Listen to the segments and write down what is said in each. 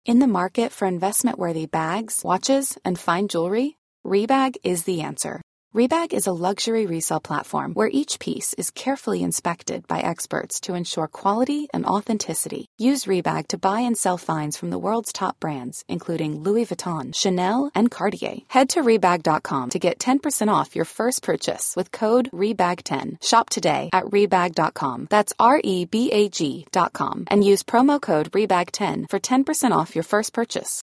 In the market for investment-worthy bags, watches, and fine jewelry, Rebag is the answer. Rebag is a luxury resale platform where each piece is carefully inspected by experts to ensure quality and authenticity. Use Rebag to buy and sell finds from the world's top brands, including Louis Vuitton, Chanel, and Cartier. Head to Rebag.com to get 10% off your first purchase with code REBAG10. Shop today at Rebag.com. That's REBAG.com. And use promo code REBAG10 for 10% off your first purchase.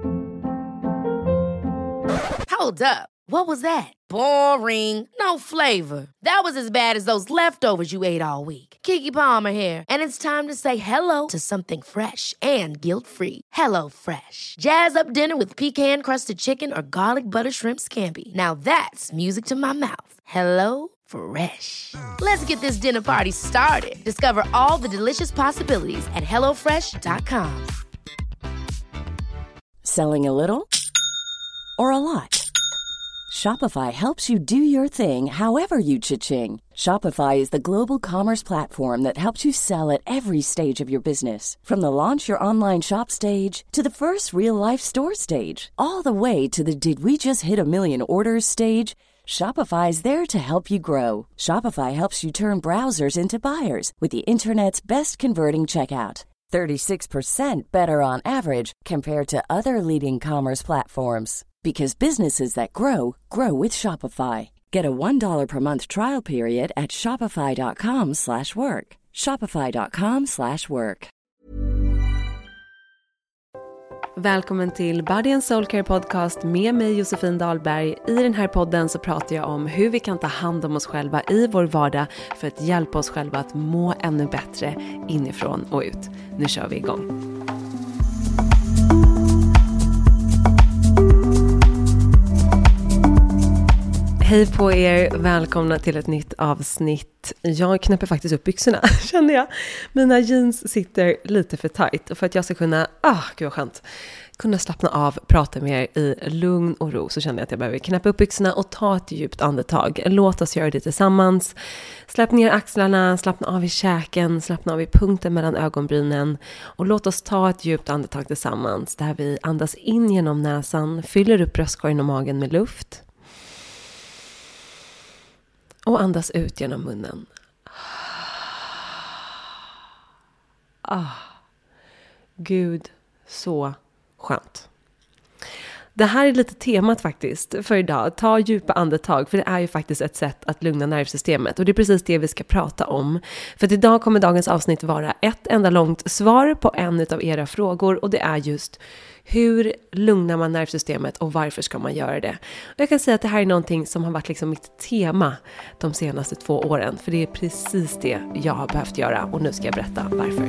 Hold up. What was that? Boring. No flavor. That was as bad as those leftovers you ate all week. Keke Palmer here. And it's time to say hello to something fresh and guilt-free. Hello Fresh. Jazz up dinner with pecan-crusted chicken or garlic butter shrimp scampi. Now that's music to my mouth. Hello Fresh. Let's get this dinner party started. Discover all the delicious possibilities at HelloFresh.com. Selling a little or a lot? Shopify helps you do your thing however you cha-ching. Shopify is the global commerce platform that helps you sell at every stage of your business. From the launch your online shop stage to the first real-life store stage, all the way to the did we just hit a million orders stage. Shopify is there to help you grow. Shopify helps you turn browsers into buyers with the internet's best converting checkout. 36% better on average compared to other leading commerce platforms. Because businesses that grow, grow with Shopify. Get a $1 per month trial period at shopify.com/work. Shopify.com/work. Välkommen till Body and Soul Care Podcast med mig Josefin Dahlberg. I den här podden så pratar jag om hur vi kan ta hand om oss själva i vår vardag för att hjälpa oss själva att må ännu bättre inifrån och ut. Nu kör vi igång. Hej på er, välkomna till ett nytt avsnitt. Jag knäpper faktiskt upp byxorna, känner jag. Mina jeans sitter lite för tight. Och för att jag ska kunna, gud vad skönt, kunna slappna av, prata med er i lugn och ro, så känner jag att jag behöver knäppa upp byxorna och ta ett djupt andetag. Låt oss göra det tillsammans. Släpp ner axlarna, slappna av i käken, slappna av i punkten mellan ögonbrynen. Och låt oss ta ett djupt andetag tillsammans. Där vi andas in genom näsan, fyller upp bröstkorgen och magen med luft. Och andas ut genom munnen. Gud, så skönt. Det här är lite temat faktiskt för idag. Ta djupa andetag, för det är ju faktiskt ett sätt att lugna nervsystemet. Och det är precis det vi ska prata om. För att idag kommer dagens avsnitt vara ett enda långt svar på en av era frågor. Och det är just: hur lugnar man nervsystemet och varför ska man göra det? Och jag kan säga att det här är någonting som har varit liksom mitt tema de senaste 2 åren. För det är precis det jag har behövt göra, och nu ska jag berätta varför.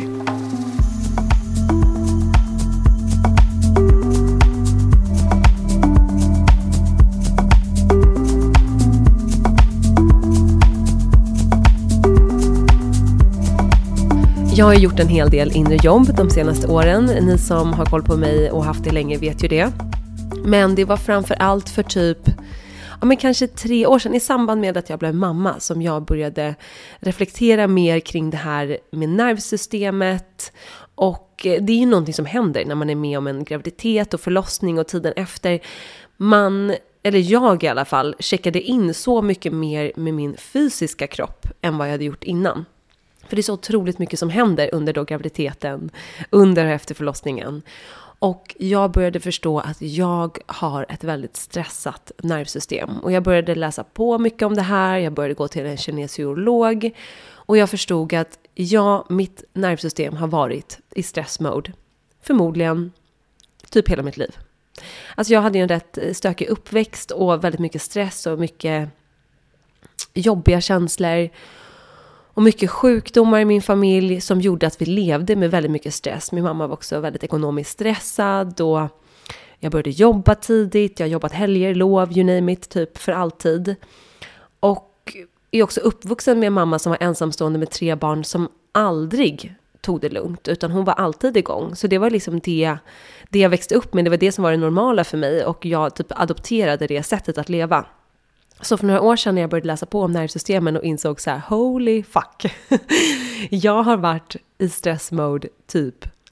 Jag har gjort en hel del inre jobb de senaste åren. Ni som har koll på mig och haft det länge vet ju det. Men det var framför allt för kanske 3 år sedan, i samband med att jag blev mamma, som jag började reflektera mer kring det här med nervsystemet. Och det är ju någonting som händer när man är med om en graviditet och förlossning och tiden efter. Jag i alla fall, checkade in så mycket mer med min fysiska kropp än vad jag hade gjort innan. För det är så otroligt mycket som händer under då graviditeten, under och efter förlossningen. Och jag började förstå att jag har ett väldigt stressat nervsystem. Och jag började läsa på mycket om det här. Jag började gå till en kinesiolog. Och jag förstod att mitt nervsystem har varit i stressmode. Förmodligen typ hela mitt liv. Alltså jag hade ju en rätt stökig uppväxt och väldigt mycket stress och mycket jobbiga känslor. Och mycket sjukdomar i min familj som gjorde att vi levde med väldigt mycket stress. Min mamma var också väldigt ekonomiskt stressad. Och jag började jobba tidigt. Jag har jobbat helger, lov, you name it, typ för alltid. Och är också uppvuxen med en mamma som var ensamstående med 3 barn som aldrig tog det lugnt. Utan hon var alltid igång. Så det var liksom det jag växte upp med. Det var det som var det normala för mig. Och jag typ adopterade det sättet att leva. Så för några år sedan när jag började läsa på om nervsystemen och insåg så här: holy fuck. Jag har varit i stressmode typ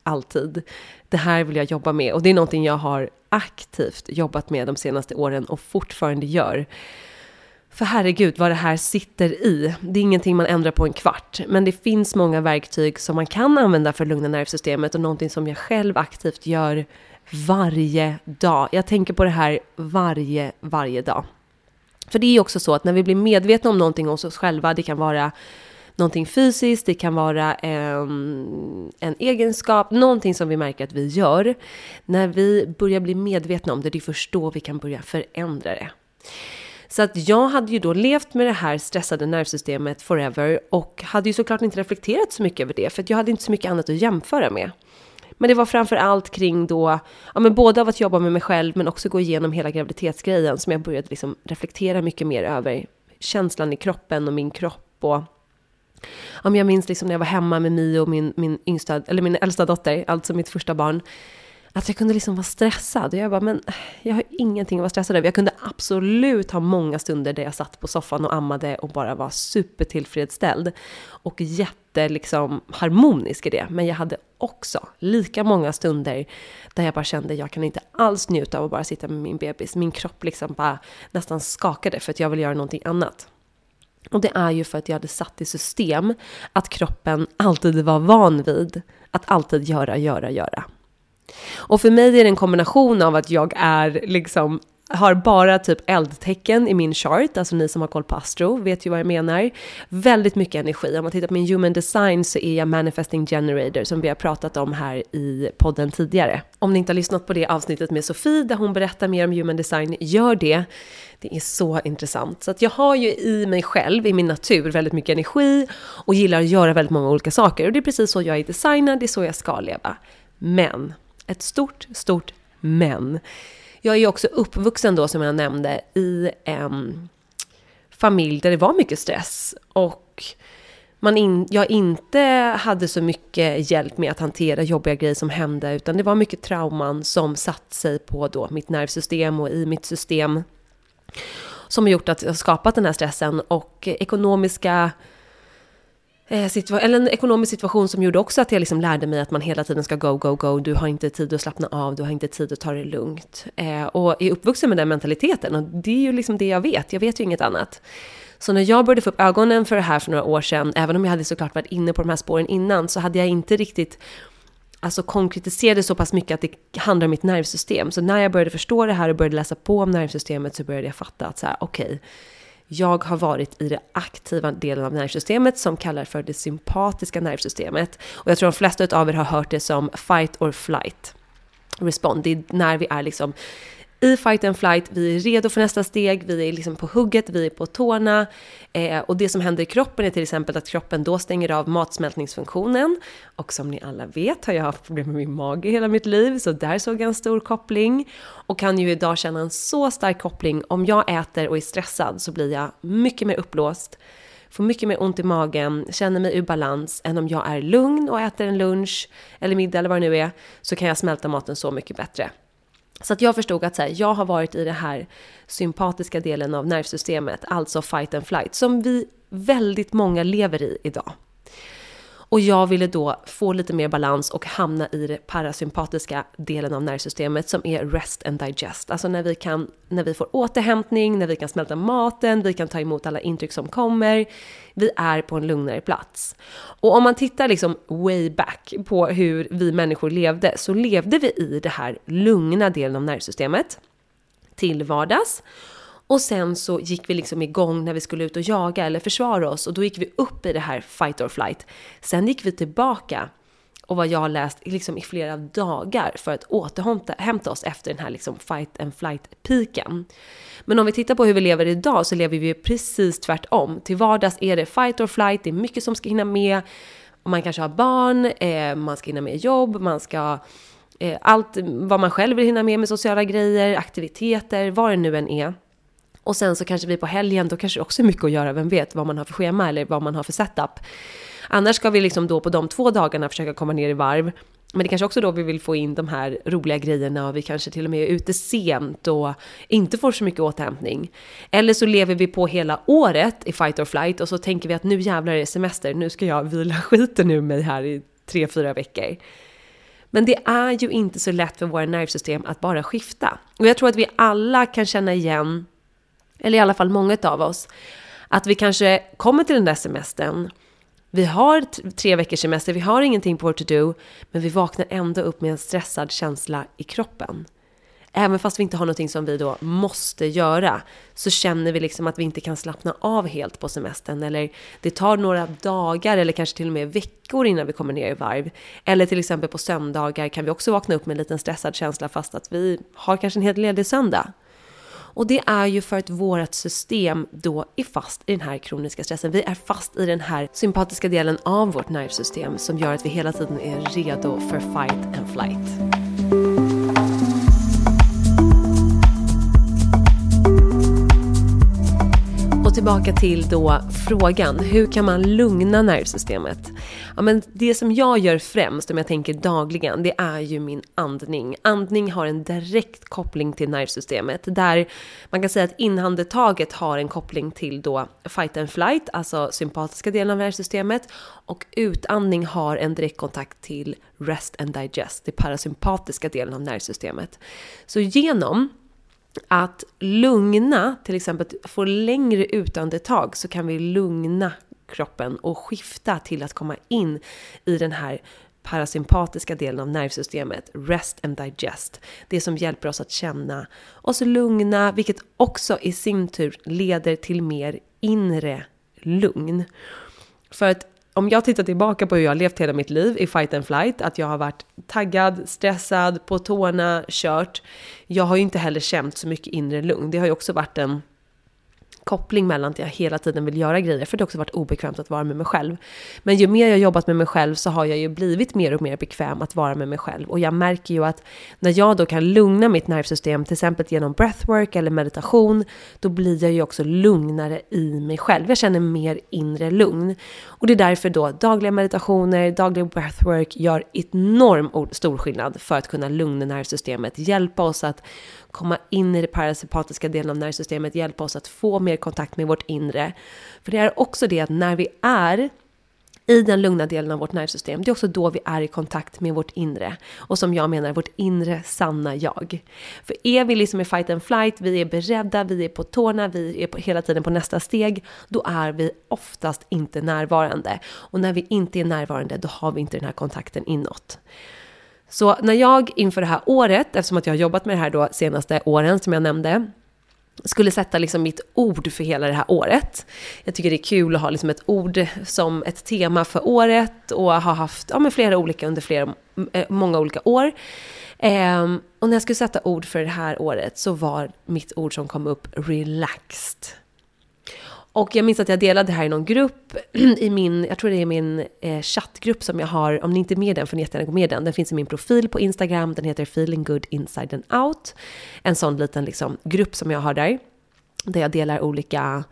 alltid. Det här vill jag jobba med. Och det är någonting jag har aktivt jobbat med de senaste åren och fortfarande gör. För herregud vad det här sitter i. Det är ingenting man ändrar på en kvart. Men det finns många verktyg som man kan använda för att lugna nervsystemet. Och någonting som jag själv aktivt gör varje dag. Jag tänker på det här varje dag. För det är också så att när vi blir medvetna om någonting hos oss själva. Det kan vara någonting fysiskt. Det kan vara en egenskap. Någonting som vi märker att vi gör. När vi börjar bli medvetna om det. Det är först då vi kan börja förändra det. Så att jag hade ju då levt med det här stressade nervsystemet forever och hade ju såklart inte reflekterat så mycket över det för att jag hade inte så mycket annat att jämföra med. Men det var framför allt kring då, både av att jobba med mig själv men också gå igenom hela graviditetsgrejen som jag började liksom reflektera mycket mer över känslan i kroppen och min kropp och jag minns liksom när jag var hemma med Mio och min äldsta dotter, alltså mitt första barn. Att jag kunde liksom vara stressad. Och jag bara, men jag har ingenting att vara stressad över. Jag kunde absolut ha många stunder där jag satt på soffan och ammade och bara var supertillfredsställd. Och harmonisk i det. Men jag hade också lika många stunder där jag bara kände jag kan inte alls njuta av att bara sitta med min bebis. Min kropp liksom bara nästan skakade för att jag ville göra någonting annat. Och det är ju för att jag hade satt i system att kroppen alltid var van vid att alltid göra. Och för mig är det en kombination av att jag har bara typ eldtecken i min chart. Alltså ni som har koll på astro vet ju vad jag menar. Väldigt mycket energi. Om man tittar på min human design så är jag manifesting generator som vi har pratat om här i podden tidigare. Om ni inte har lyssnat på det avsnittet med Sofie där hon berättar mer om human design, gör det. Det är så intressant. Så att jag har ju i mig själv, i min natur, väldigt mycket energi och gillar att göra väldigt många olika saker. Och det är precis så jag är designad, det är så jag ska leva. Men ett stort men. Jag är ju också uppvuxen då som jag nämnde i en familj där det var mycket stress. Och jag inte hade så mycket hjälp med att hantera jobbiga grejer som hände. Utan det var mycket trauman som satt sig på då mitt nervsystem och i mitt system. Som har gjort att jag har skapat den här stressen och en ekonomisk situation som gjorde också att jag liksom lärde mig att man hela tiden ska go. Du har inte tid att slappna av, du har inte tid att ta det lugnt. Och är uppvuxen med den mentaliteten och det är ju liksom det jag vet ju inget annat. Så när jag började få upp ögonen för det här för några år sedan, även om jag hade såklart varit inne på de här spåren innan, så hade jag inte riktigt konkretiserade så pass mycket att det handlar om mitt nervsystem. Så när jag började förstå det här och började läsa på om nervsystemet så började jag fatta att okej, jag har varit i det aktiva delen av nervsystemet som kallar för det sympatiska nervsystemet. Och jag tror de flesta av er har hört det som fight or flight respond. Det är när vi är liksom i fight and flight, vi är redo för nästa steg, vi är liksom på hugget, vi är på tårna. Och det som händer i kroppen är till exempel att kroppen då stänger av matsmältningsfunktionen. Och som ni alla vet har jag haft problem med min mage hela mitt liv, så där såg jag en stor koppling. Och kan ju idag känna en så stark koppling. Om jag äter och är stressad så blir jag mycket mer uppblåst, får mycket mer ont i magen, känner mig ur balans än om jag är lugn och äter en lunch eller middag eller vad det nu är, så kan jag smälta maten så mycket bättre. Så att jag förstod att jag har varit i det här sympatiska delen av nervsystemet, alltså fight and flight, som vi väldigt många lever i idag. Och jag ville då få lite mer balans och hamna i det parasympatiska delen av nervsystemet som är rest and digest. Alltså när vi får återhämtning, när vi kan smälta maten, vi kan ta emot alla intryck som kommer. Vi är på en lugnare plats. Och om man tittar liksom way back på hur vi människor levde, så levde vi i det här lugna delen av nervsystemet till vardags. Och sen så gick vi liksom igång när vi skulle ut och jaga eller försvara oss. Och då gick vi upp i det här fight or flight. Sen gick vi tillbaka. Och vad jag har läst liksom i flera dagar för att återhämta oss efter den här liksom fight and flight-piken. Men om vi tittar på hur vi lever idag så lever vi precis tvärtom. Till vardags är det fight or flight. Det är mycket som ska hinna med. Och man kanske har barn. Man ska hinna med jobb. Man ska... allt vad man själv vill hinna med sociala grejer, aktiviteter, vad det nu än är. Och sen så kanske vi på helgen, då kanske det också är mycket att göra, vem vet vad man har för schema eller vad man har för setup. Annars ska vi liksom då på de 2 dagarna försöka komma ner i varv. Men det kanske också då vi vill få in de här roliga grejerna och vi kanske till och med är ute sent och inte får så mycket återhämtning. Eller så lever vi på hela året i fight or flight och så tänker vi att nu jävlar är det semester, nu ska jag vila skiten ur mig här i 3-4 veckor. Men det är ju inte så lätt för våra nervsystem att bara skifta. Och jag tror att vi alla kan känna igen, eller i alla fall många av oss, att vi kanske kommer till den där semestern. Vi har 3 veckors semester, vi har ingenting på vår to-do, men vi vaknar ändå upp med en stressad känsla i kroppen. Även fast vi inte har någonting som vi då måste göra, så känner vi liksom att vi inte kan slappna av helt på semestern. Eller det tar några dagar eller kanske till och med veckor innan vi kommer ner i varv. Eller till exempel på söndagar kan vi också vakna upp med en liten stressad känsla fast att vi har kanske en helt ledig söndag. Och det är ju för att vårt system då är fast i den här kroniska stressen. Vi är fast i den här sympatiska delen av vårt nervsystem som gör att vi hela tiden är redo för fight and flight. Och tillbaka till då frågan, hur kan man lugna nervsystemet? Ja, men det som jag gör främst, om jag tänker dagligen, det är ju min andning. Andning har en direkt koppling till nervsystemet, där man kan säga att inandetaget har en koppling till då fight and flight, alltså sympatiska delen av nervsystemet, och utandning har en direkt kontakt till rest and digest, det parasympatiska delen av nervsystemet. Så genom att lugna, till exempel få längre utandetag, så kan vi lugna kroppen och skifta till att komma in i den här parasympatiska delen av nervsystemet, rest and digest. Det som hjälper oss att känna oss lugna, vilket också i sin tur leder till mer inre lugn. För att om jag tittar tillbaka på hur jag har levt hela mitt liv i fight and flight, att jag har varit taggad, stressad, på tårna, kört. Jag har ju inte heller känt så mycket inre lugn. Det har ju också varit en koppling mellan att jag hela tiden vill göra grejer, för det har också varit obekvämt att vara med mig själv. Men ju mer jag jobbat med mig själv så har jag ju blivit mer och mer bekväm att vara med mig själv. Och jag märker ju att när jag då kan lugna mitt nervsystem, till exempel genom breathwork eller meditation, då blir jag ju också lugnare i mig själv. Jag känner mer inre lugn. Och det är därför då dagliga meditationer, daglig breathwork gör enormt stor skillnad för att kunna lugna nervsystemet, hjälpa oss att komma in i det parasympatiska delen av nervsystemet, hjälpa oss att få mer kontakt med vårt inre. För det är också det att när vi är i den lugna delen av vårt nervsystem, det är också då vi är i kontakt med vårt inre. Och som jag menar, vårt inre sanna jag. För är vi liksom i fight and flight, vi är beredda, vi är på tårna, vi är hela tiden på nästa steg, då är vi oftast inte närvarande. Och när vi inte är närvarande, då har vi inte den här kontakten inåt. Så när jag inför det här året, eftersom att jag har jobbat med det här då senaste åren som jag nämnde, skulle sätta liksom mitt ord för hela det här året. Jag tycker det är kul att ha liksom ett ord som ett tema för året och ha haft flera olika under många olika år. Och när jag skulle sätta ord för det här året så var mitt ord som kom upp relaxed. Och jag minns att jag delade det här i någon grupp i jag tror det är min chattgrupp som jag har. Om ni inte är med den får ni jättegärna gå med den. Den finns i min profil på Instagram. Den heter Feeling Good Inside and Out. En sån liten liksom grupp som jag har där jag delar olika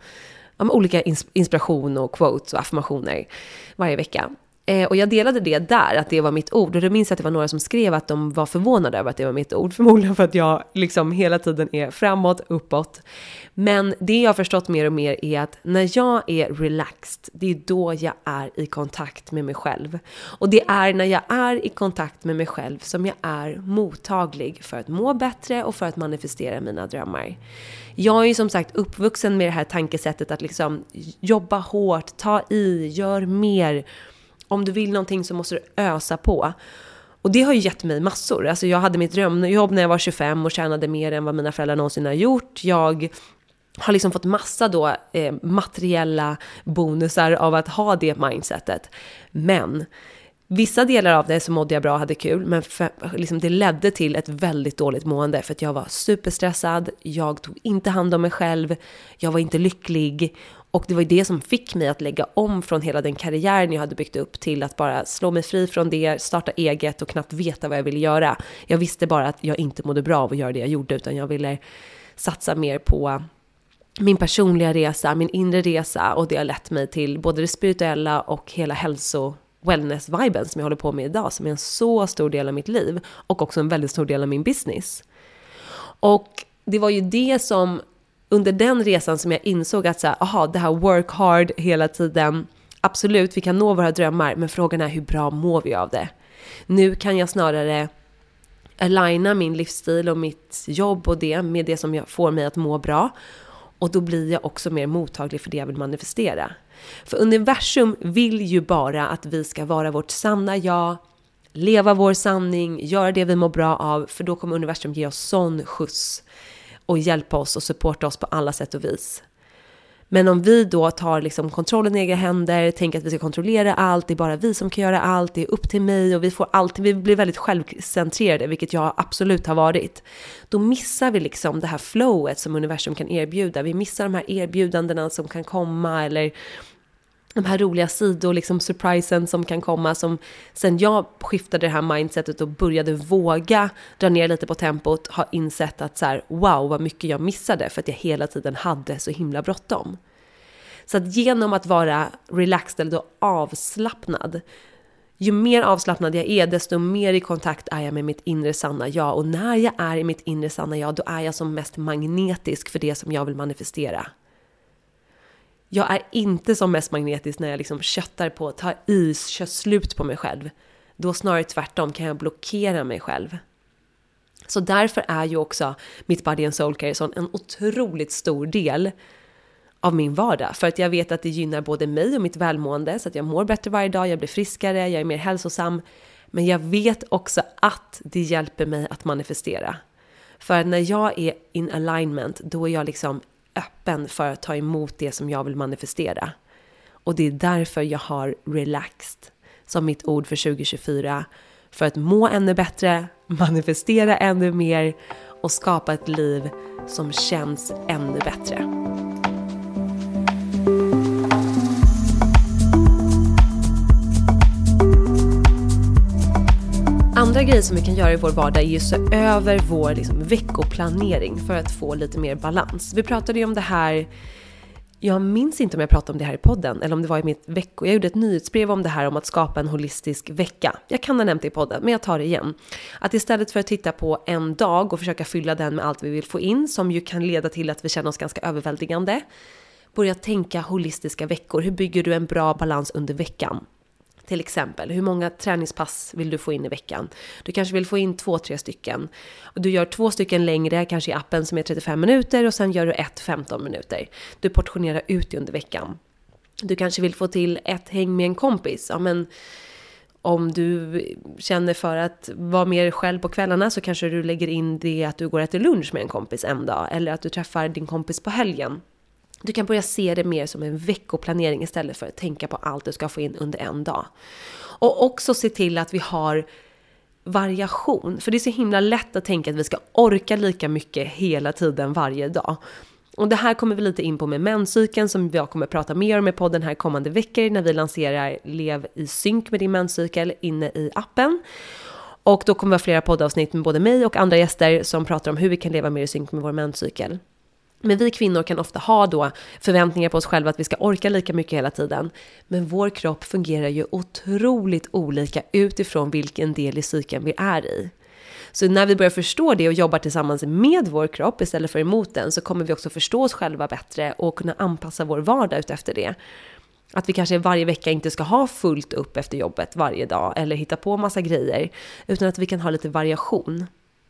inspiration och quotes och affirmationer varje vecka. Och jag delade det där, att det var mitt ord. Och då minns jag att det var några som skrev att de var förvånade över att det var mitt ord. Förmodligen för att jag liksom hela tiden är framåt, uppåt. Men det jag har förstått mer och mer är att när jag är relaxed, det är då jag är i kontakt med mig själv. Och det är när jag är i kontakt med mig själv som jag är mottaglig för att må bättre och för att manifestera mina drömmar. Jag är ju som sagt uppvuxen med det här tankesättet att liksom jobba hårt, ta i, gör mer. Om du vill någonting så måste du ösa på. Och det har ju gett mig massor. Alltså jag hade mitt drömjobb när jag var 25 och tjänade mer än vad mina föräldrar någonsin har gjort. Jag har liksom fått massa då materiella bonusar av att ha det mindsetet. Men vissa delar av det så mådde jag bra och hade kul. Men liksom det ledde till ett väldigt dåligt mående. För att jag var superstressad. Jag tog inte hand om mig själv. Jag var inte lycklig. Och det var det som fick mig att lägga om från hela den karriären jag hade byggt upp till att bara slå mig fri från det, starta eget och knappt veta vad jag ville göra. Jag visste bara att jag inte mådde bra av att göra det jag gjorde, utan jag ville satsa mer på min personliga resa, min inre resa, och det har lett mig till både det spirituella och hela wellness-viben som jag håller på med idag, som är en så stor del av mitt liv och också en väldigt stor del av min business. Och det var ju det som under den resan som jag insåg att det här work hard hela tiden, absolut, vi kan nå våra drömmar, men frågan är hur bra mår vi av det? Nu kan jag snarare aligna min livsstil och mitt jobb och det med det som får mig att må bra. Och då blir jag också mer mottaglig för det jag vill manifestera. För universum vill ju bara att vi ska vara vårt sanna jag, leva vår sanning, göra det vi mår bra av. För då kommer universum ge oss sån skjuts och hjälpa oss och supporta oss på alla sätt och vis. Men om vi då tar liksom kontrollen i egna händer, tänker att vi ska kontrollera allt, det är bara vi som kan göra allt, det är upp till mig och vi blir väldigt självcentrerade, vilket jag absolut har varit. Då missar vi liksom det här flowet som universum kan erbjuda. Vi missar de här erbjudandena som kan komma, eller de här roliga sidor, liksom surprisen som kan komma. Som sen jag skiftade det här mindsetet och började våga dra ner lite på tempot, har insett att så här, wow vad mycket jag missade för att jag hela tiden hade så himla bråttom. Så att genom att vara relaxed eller då avslappnad, ju mer avslappnad jag är, desto mer i kontakt är jag med mitt inre sanna jag. Och när jag är i mitt inre sanna jag, då är jag som mest magnetisk för det som jag vill manifestera. Jag är inte som mest magnetisk när jag liksom köttar på, tar is, kör slut på mig själv. Då snarare tvärtom kan jag blockera mig själv. Så därför är ju också mitt Body and Soul Care en otroligt stor del av min vardag. För att jag vet att det gynnar både mig och mitt välmående, så att jag mår bättre varje dag, jag blir friskare, jag är mer hälsosam. Men jag vet också att det hjälper mig att manifestera. För när jag är in alignment, då är jag liksom öppen för att ta emot det som jag vill manifestera. Och det är därför jag har relaxed som mitt ord för 2024. För att må ännu bättre, manifestera ännu mer och skapa ett liv som känns ännu bättre. Andra grejer som vi kan göra i vår vardag är ju så över vår liksom veckoplanering för att få lite mer balans. Vi pratade ju om det här, jag minns inte om jag pratade om det här i podden eller om det var i mitt jag gjorde ett nyhetsbrev om det här, om att skapa en holistisk vecka. Jag kan ha nämnt det i podden, men jag tar det igen. Att istället för att titta på en dag och försöka fylla den med allt vi vill få in, som ju kan leda till att vi känner oss ganska överväldigande, börja tänka holistiska veckor. Hur bygger du en bra balans under veckan? Till exempel, hur många träningspass vill du få in i veckan? Du kanske vill få in 2-3 stycken. Och du gör 2 stycken längre, kanske i appen som är 35 minuter. Och sen gör du 15 minuter. Du portionerar ut det under veckan. Du kanske vill få till ett häng med en kompis. Ja, men om du känner för att vara mer själv på kvällarna, så kanske du lägger in det att du går och äter lunch med en kompis en dag. Eller att du träffar din kompis på helgen. Du kan börja se det mer som en veckoplanering istället för att tänka på allt du ska få in under en dag. Och också se till att vi har variation. För det är så himla lätt att tänka att vi ska orka lika mycket hela tiden varje dag. Och det här kommer vi lite in på med menscykeln, som jag kommer prata mer om i podden här kommande veckor när vi lanserar Lev i synk med din menscykel inne i appen. Och då kommer vi ha flera poddavsnitt med både mig och andra gäster som pratar om hur vi kan leva mer i synk med vår menscykel. Men vi kvinnor kan ofta ha då förväntningar på oss själva att vi ska orka lika mycket hela tiden. Men vår kropp fungerar ju otroligt olika utifrån vilken del i cykeln vi är i. Så när vi börjar förstå det och jobbar tillsammans med vår kropp istället för emot den, så kommer vi också förstå oss själva bättre och kunna anpassa vår vardag ut efter det. Att vi kanske varje vecka inte ska ha fullt upp efter jobbet varje dag eller hitta på massa grejer, utan att vi kan ha lite variation.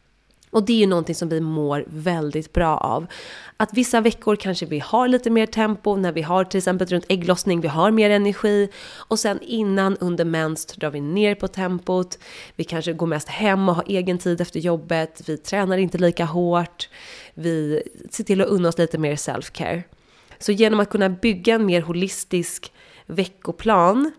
Och det är ju någonting som vi mår väldigt bra av. Att vissa veckor kanske vi har lite mer tempo, när vi har till exempel runt ägglossning, vi har mer energi. Och sen innan under mens drar vi ner på tempot. Vi kanske går mest hem och har egen tid efter jobbet. Vi tränar inte lika hårt. Vi ser till att unna oss lite mer self-care. Så genom att kunna bygga en mer holistisk veckoplan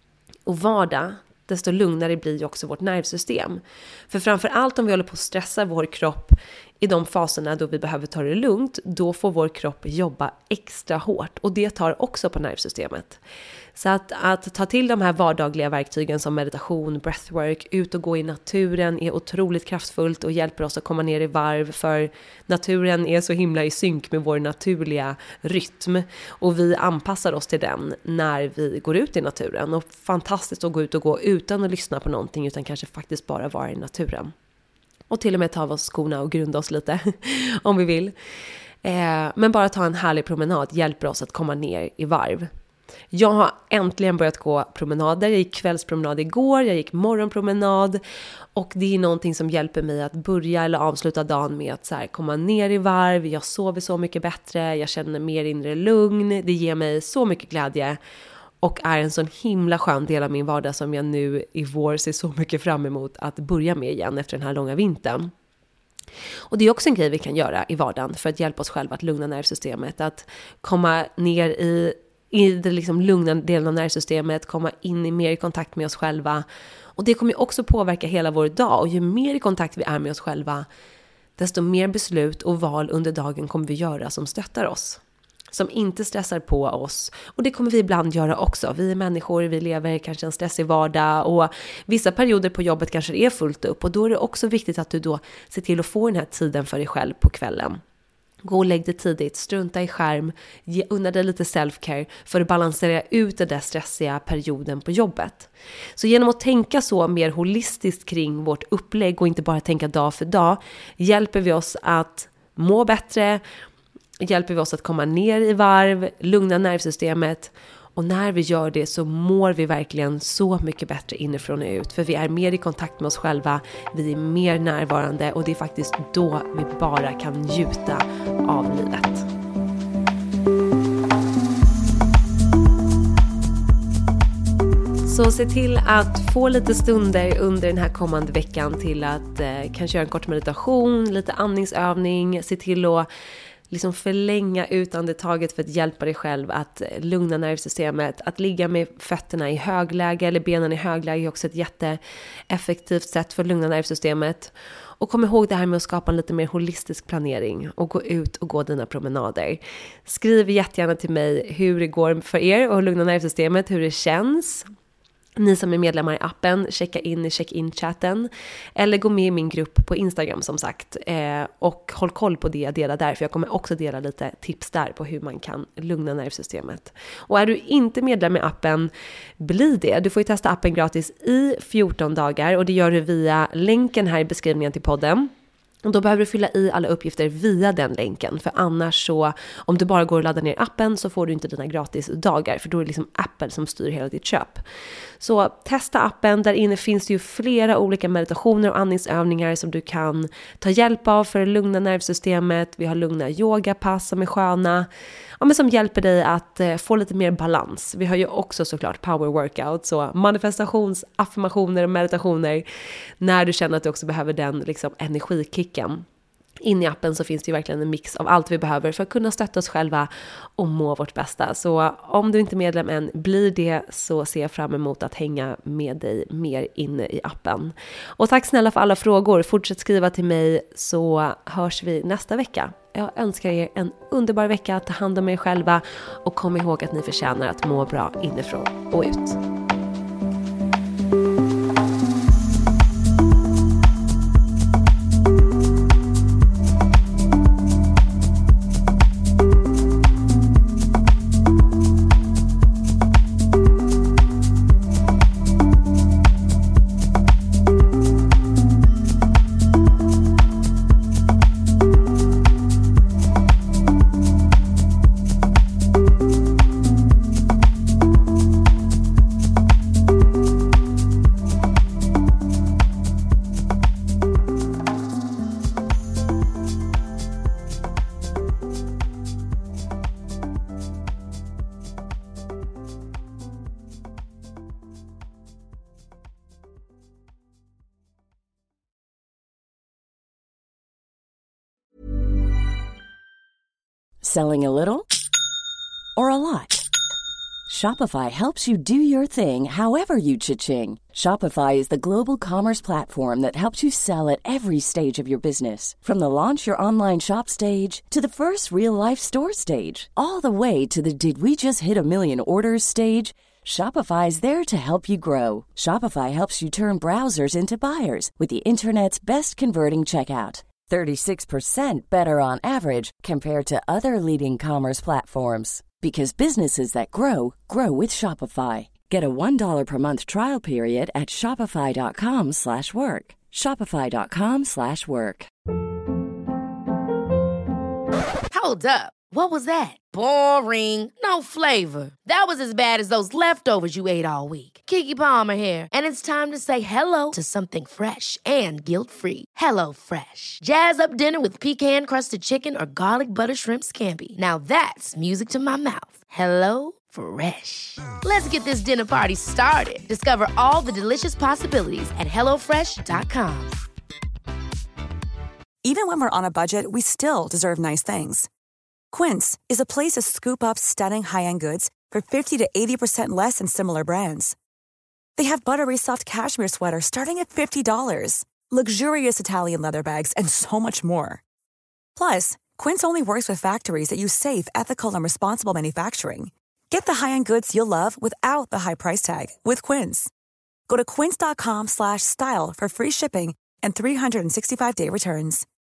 och vardag, desto lugnare blir ju också vårt nervsystem. För framför allt om vi håller på att stressa vår kropp i de faserna då vi behöver ta det lugnt, då får vår kropp jobba extra hårt. Och det tar också på nervsystemet. Så att ta till de här vardagliga verktygen som meditation, breathwork, ut och gå i naturen är otroligt kraftfullt och hjälper oss att komma ner i varv. För naturen är så himla i synk med vår naturliga rytm. Och vi anpassar oss till den när vi går ut i naturen. Och fantastiskt att gå ut och gå utan att lyssna på någonting, utan kanske faktiskt bara vara i naturen. Och till och med ta av oss skorna och grunda oss lite om vi vill. Men bara ta en härlig promenad hjälper oss att komma ner i varv. Jag har äntligen börjat gå promenader. Jag gick kvällspromenad igår, jag gick morgonpromenad. Och det är någonting som hjälper mig att börja eller avsluta dagen med att så här, komma ner i varv. Jag sover så mycket bättre, jag känner mer inre lugn. Det ger mig så mycket glädje. Och är en sån himla skön del av min vardag som jag nu i vår ser så mycket fram emot att börja med igen efter den här långa vintern. Och det är också en grej vi kan göra i vardagen för att hjälpa oss själva att lugna nervsystemet. Att komma ner i det liksom lugna delen av nervsystemet, komma in i mer i kontakt med oss själva. Och det kommer ju också påverka hela vår dag. Och ju mer i kontakt vi är med oss själva, desto mer beslut och val under dagen kommer vi göra som stöttar oss. Som inte stressar på oss. Och det kommer vi ibland göra också. Vi är människor, vi lever kanske en stressig vardag. Och vissa perioder på jobbet kanske det är fullt upp. Och då är det också viktigt att du då ser till att få den här tiden för dig själv på kvällen. Gå och lägg dig tidigt, strunta i skärm, unna dig lite self-care för att balansera ut den där stressiga perioden på jobbet. Så genom att tänka så mer holistiskt kring vårt upplägg och inte bara tänka dag för dag, hjälper vi oss att må bättre, hjälper vi oss att komma ner i varv, lugna nervsystemet. Och när vi gör det så mår vi verkligen så mycket bättre inifrån och ut. För vi är mer i kontakt med oss själva, vi är mer närvarande och det är faktiskt då vi bara kan njuta av livet. Så se till att få lite stunder under den här kommande veckan till att kanske göra en kort meditation, lite andningsövning, se till att liksom förlänga utandetaget för att hjälpa dig själv att lugna nervsystemet. Att ligga med fötterna i högläge eller benen i högläge är också ett jätteeffektivt sätt för att lugna nervsystemet. Och kom ihåg det här med att skapa en lite mer holistisk planering och gå ut och gå dina promenader. Skriv jättegärna till mig hur det går för er och lugna nervsystemet, hur det känns. Ni som är medlemmar i appen, checka in i check-in-chatten. Eller gå med i min grupp på Instagram som sagt. Och håll koll på det jag delar där. För jag kommer också dela lite tips där på hur man kan lugna nervsystemet. Och är du inte medlem i appen, bli det. Du får ju testa appen gratis i 14 dagar. Och det gör du via länken här i beskrivningen till podden. Och då behöver du fylla i alla uppgifter via den länken. För annars så, om du bara går och laddar ner appen så får du inte dina gratis dagar. För då är det liksom Apple som styr hela ditt köp. Så testa appen, där inne finns det ju flera olika meditationer och andningsövningar som du kan ta hjälp av för att lugna nervsystemet. Vi har lugna yogapass som är sköna. Ja, men som hjälper dig att få lite mer balans. Vi har ju också såklart power workout, så manifestations, affirmationer och meditationer när du känner att du också behöver den liksom energikicken. In i appen så finns det ju verkligen en mix av allt vi behöver för att kunna stötta oss själva och må vårt bästa. Så om du inte är medlem än, blir det, så ser jag fram emot att hänga med dig mer inne i appen. Och tack snälla för alla frågor. Fortsätt skriva till mig så hörs vi nästa vecka. Jag önskar er en underbar vecka, ta hand om er själva och kom ihåg att ni förtjänar att må bra inifrån och ut. Selling a little or a lot? Shopify helps you do your thing however you cha-ching. Shopify is the global commerce platform that helps you sell at every stage of your business. From the launch your online shop stage to the first real-life store stage, all the way to the did we just hit a million orders stage. Shopify is there to help you grow. Shopify helps you turn browsers into buyers with the internet's best converting checkout. 36% better on average compared to other leading commerce platforms. Because businesses that grow, grow with Shopify. Get a $1 per month trial period at shopify.com/work. Shopify.com/work. Hold up. What was that? Boring. No flavor. That was as bad as those leftovers you ate all week. Keke Palmer here, and it's time to say hello to something fresh and guilt-free. Hello Fresh. Jazz up dinner with pecan-crusted chicken or garlic butter shrimp scampi. Now that's music to my mouth. Hello Fresh. Let's get this dinner party started. Discover all the delicious possibilities at hellofresh.com. Even when we're on a budget, we still deserve nice things. Quince is a place to scoop up stunning high-end goods for 50 to 80% less than similar brands. They have buttery soft cashmere sweaters starting at $50, luxurious Italian leather bags, and so much more. Plus, Quince only works with factories that use safe, ethical, and responsible manufacturing. Get the high-end goods you'll love without the high price tag with Quince. Go to quince.com/style for free shipping and 365-day returns.